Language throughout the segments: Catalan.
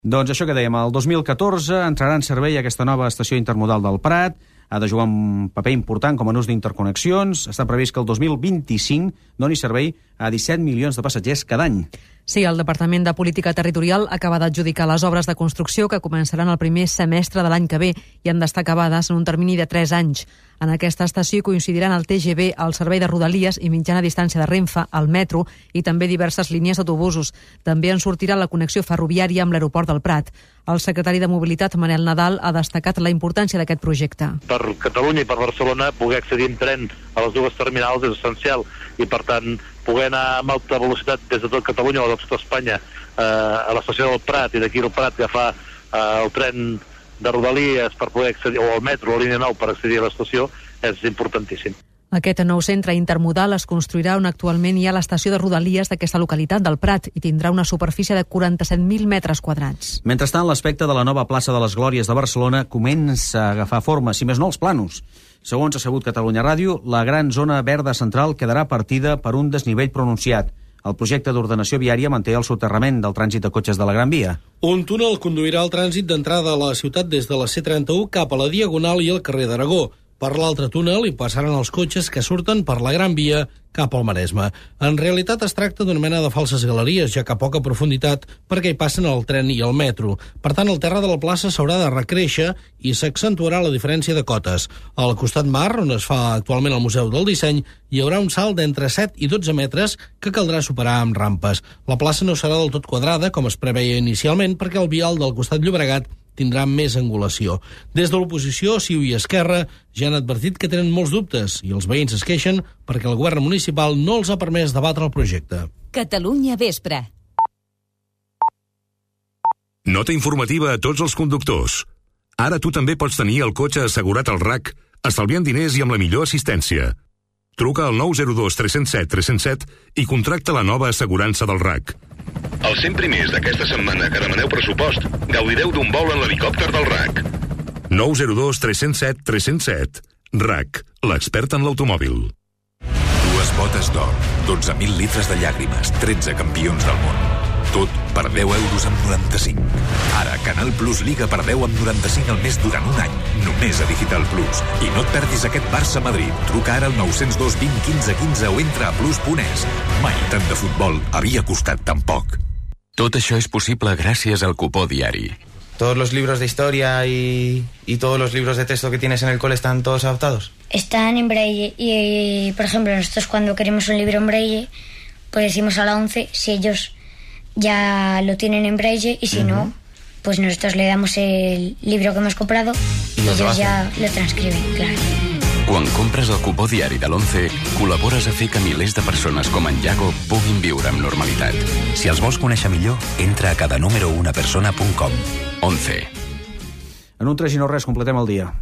Doncs això que dèiem, el 2014 entrarà en servei aquesta nova estació intermodal del Prat, ha de jugar un paper important com a nus d'interconnexions. Està previst que el 2025 doni servei a 17 milions de passatgers cada any. Sí, el Departament de Política Territorial acaba d'adjudicar les obres de construcció que començaran el primer semestre de l'any que ve i han d'estar acabades en un termini de 3 anys. En aquesta estació coincidiran el TGV, el servei de Rodalies i mitjana distància de Renfe, el metro i també diverses línies d'autobusos. També en sortirà la connexió ferroviària amb l'aeroport del Prat. El secretari de Mobilitat, Manel Nadal, ha destacat la importància d'aquest projecte. Per Catalunya i per Barcelona poder accedir en tren a les dues terminals és essencial i, per tant, poder anar amb alta velocitat des de tot Catalunya o de tota Espanya a l'estació del Prat i d'aquí al Prat agafar el tren de Rodalies per poder accedir, o el metro, la línia 9 per accedir a l'estació, és importantíssim. Aquest nou centre intermodal es construirà on actualment hi ha l'estació de Rodalies d'aquesta localitat del Prat i tindrà una superfície de 47.000 metres quadrats. Mentrestant, l'aspecte de la nova plaça de les Glòries de Barcelona comença a agafar forma, si més no els planos. Segons ha sabut Catalunya Ràdio, la gran zona verda central quedarà partida per un desnivell pronunciat. El projecte d'ordenació viària manté el soterrament del trànsit de cotxes de la Gran Via. Un túnel conduirà el trànsit d'entrada a la ciutat des de la C31 cap a la Diagonal i el carrer d'Aragó. Per l'altre túnel hi passaran els cotxes que surten per la Gran Via cap al Maresme. En realitat es tracta d'una mena de falses galeries, ja que a poca profunditat perquè hi passen el tren i el metro. Per tant, el terra de la plaça s'haurà de recréixer i s'accentuarà la diferència de cotes. Al costat mar, on es fa actualment el Museu del Disseny, hi haurà un salt d'entre 7 i 12 metres que caldrà superar amb rampes. La plaça no serà del tot quadrada, com es preveia inicialment, perquè el vial del costat Llobregat tindrà més angulació. Des de l'oposició, CiU i Esquerra ja han advertit que tenen molts dubtes i els veïns es queixen perquè el govern municipal no els ha permès debatre el projecte. Catalunya Vespre. Nota informativa a tots els conductors. Ara tu també pots tenir el cotxe assegurat al RAC, estalviant diners i amb la millor assistència. Truca al 902 307 307 i contracta la nova assegurança del RAC. Els 100 primers d'aquesta setmana que demaneu pressupost gaudireu d'un vol en l'helicòpter del RAC. 902 307 307. RAC, l'expert en l'automòbil. 2 botes d'or, 12.000 litres de llàgrimes, 13 campions del món. Tot per 10 euros amb 95. Ara, Canal Plus Liga per 10 amb 95 al mes durant un any. Només a Digital Plus. I no et perdis aquest Barça-Madrid. Truca ara al 902 20 15 15 o entra a plus.es. Mai tant de futbol havia costat tan poc. Tot això és possible gràcies al cupó diari. ¿Todos los libros de historia y todos los libros de texto que tienes en el cole están todos adaptados? Están en braille y, por ejemplo, nosotros cuando queremos un libro en braille, pues decimos a la 11 si ellos ya lo tienen en braille y si no, pues nosotros le damos el libro que hemos comprado y ellos ya lo transcriben, claro. Quan compres el cupó diari de l'11, col·labores a fer que milers de persones com en Iago puguin viure amb normalitat. Si els vols conèixer millor, entra a cadanúmerounapersona.com. 11. En un 3 i no res completem el dia.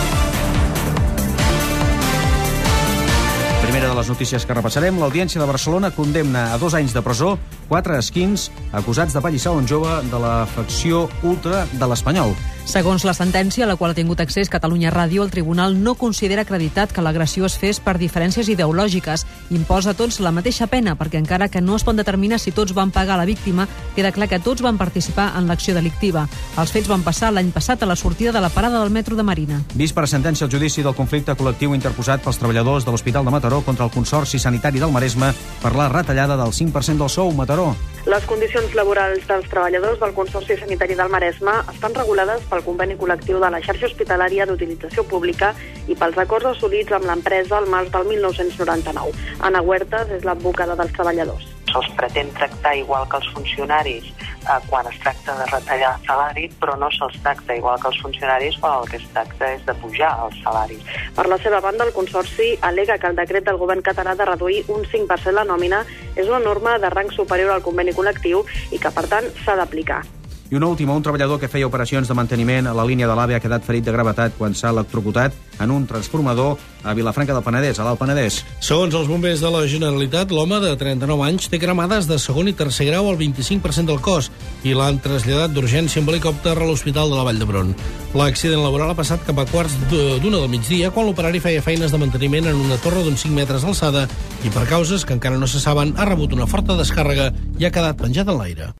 Primera de les notícies que repassarem, l'Audiència de Barcelona condemna a 2 anys de presó 4 esquins acusats de pallissar un jove de la facció ultra de l'Espanyol. Segons la sentència a la qual ha tingut accés Catalunya Ràdio, el tribunal no considera acreditat que l'agressió es fes per diferències ideològiques. Imposa a tots la mateixa pena, perquè encara que no es pot determinar si tots van pagar la víctima, queda clar que tots van participar en l'acció delictiva. Els fets van passar l'any passat a la sortida de la parada del metro de Marina. Vist per sentència el judici del conflicte col·lectiu interposat pels treballadors de l'Hospital de Mataró contra el Consorci Sanitari del Maresme per la retallada del 5% del sou Mataró. Les condicions laborals dels treballadors del Consorci Sanitari del Maresme estan regulades pel conveni col·lectiu de la xarxa hospitalària d'utilització pública i pels acords assolits amb l'empresa al març del 1999. Anna Huertas és l'advocada dels treballadors. Se'ls pretén tractar igual que els funcionaris quan es tracta de retallar el salari, però no se'ls tracta igual que els funcionaris quan el que es tracta és de pujar els salaris. Per la seva banda, el Consorci al·lega que el decret del govern català de reduir un 5% la nòmina és una norma de rang superior al conveni col·lectiu i que, per tant, s'ha d'aplicar. I una última, un treballador que feia operacions de manteniment a la línia de l'AVE ha quedat ferit de gravetat quan s'ha electrocutat en un transformador a Vilafranca del Penedès, a l'Alt Penedès. Segons els bombers de la Generalitat, l'home de 39 anys té cremades de segon i tercer grau al 25% del cos i l'han traslladat d'urgència amb helicòpter a l'Hospital de la Vall d'Hebron. L'accident laboral ha passat cap a quarts d'una del migdia quan l'operari feia feines de manteniment en una torre d'uns 5 metres d'alçada i per causes que encara no se saben ha rebut una forta descàrrega i ha quedat penjat en l'aire.